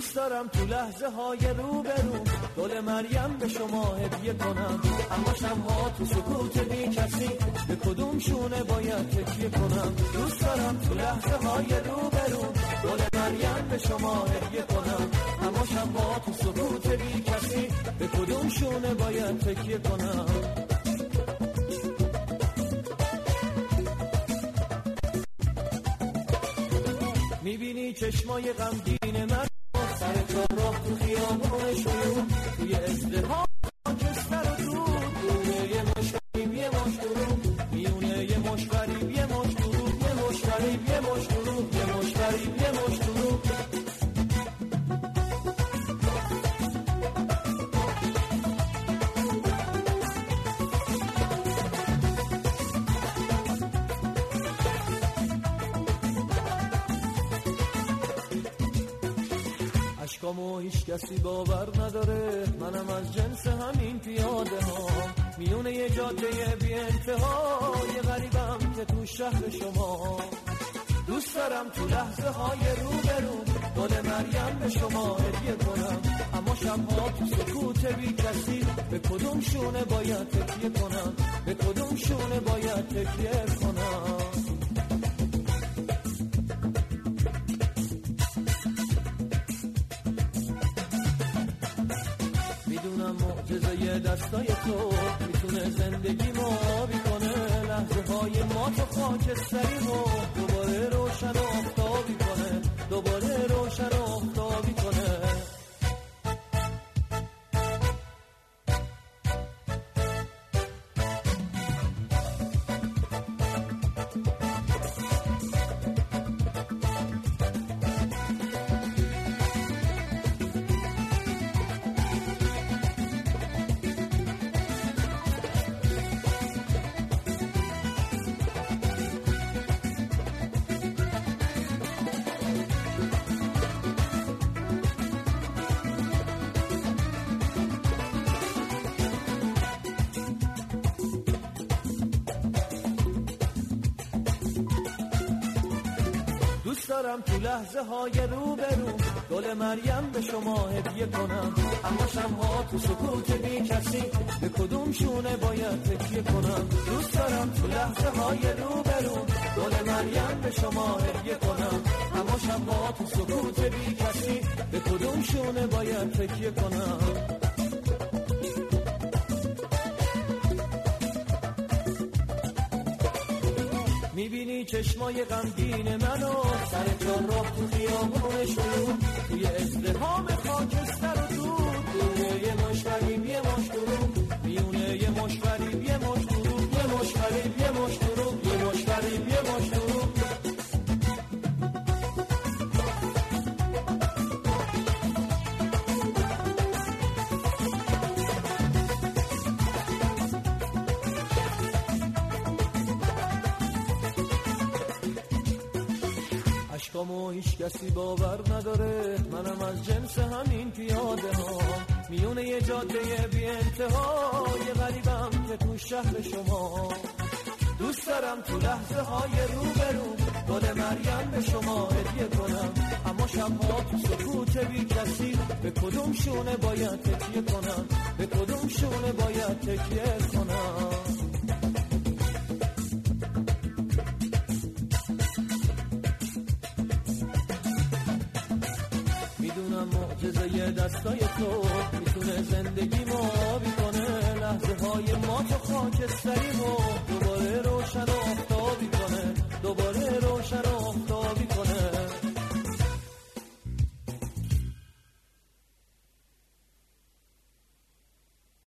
دوست دارم تو لحظه های روبرو گل مریم به شما هدیه کنم، اما شب‌ها تو سکوت بی کسی به کدوم شونه باید تکیه کنم. دوست دارم تو لحظه های روبرو گل مریم به شما هدیه کنم، اما شب‌ها تو سکوت بی کسی به کدوم شونه باید تکیه کنم. میبینی چشمای غمگین من سر چهارراه تو خیابون شلوغ، توی ازدحام خاکستر و دود، میونه یه مش غریب یه مش دروغ، میونه یه مش غریب یه مش دروغ، یه مش غریب یه مش دروغ، یه مش غریب یه مش دروغ. اشکامو هیچ کسی باور نداره، منم از جنس همین پیاده ها، میونه یه جاده بی انتها، یه غریبم که تو شهر شما. دوست دارم تو لحظه های روبرو گل مریم به شما هدیه کنم، اما شب‌ها تو سکوت بی کسی به کدوم شونه باید تکیه کنم، به کدوم شونه باید تکیه کنم. معجزه دستای تو میتونه زندگی ما آبی کنه، لحظه های ما تو خاکستری ما دوباره روشن و آفتابی کنه، دوباره روشن و آفتابی کنه. دوست دارم تو لحظه های روبرو گل مریم به شما هدیه کنم، اما شب‌ها تو سکوت بی کسی به کدوم شونه باید تکیه کنم. دوست دارم تو لحظه های روبرو گل مریم به شما هدیه کنم، اما شب‌ها تو سکوت بی کسی به کدوم شونه باید تکیه کنم. میبینی چشمای غمگین منو سر چهارراه تو خیابون شلوغ، توی ازدحام خاکستر و دود، میونه یه مش غریب یه مش دروغ، میونه یه مش غریب یه مش دروغ، یه مش غریب یه مش دروغ، یه مش غریب یه مش دروغ. اشکامو هیچ کسی باور نداره، منم از جنس همین پیاده ها، میونه یه جاده بی انتها، یه غریبم که تو شهر شما. دوست دارم تو لحظه های روبرو گل مریم به شما هدیه کنم، اما شب‌ها تو سکوت بی کسی به کدوم شونه باید تکیه کنم، به کدوم شونه باید تکیه کنم. معجزه دستای تو میتونه زندگی ما آبی کنه، لحظه های ما تو خاکستری ما دوباره روشن و آفتابی کنه، دوباره روشن و آفتابی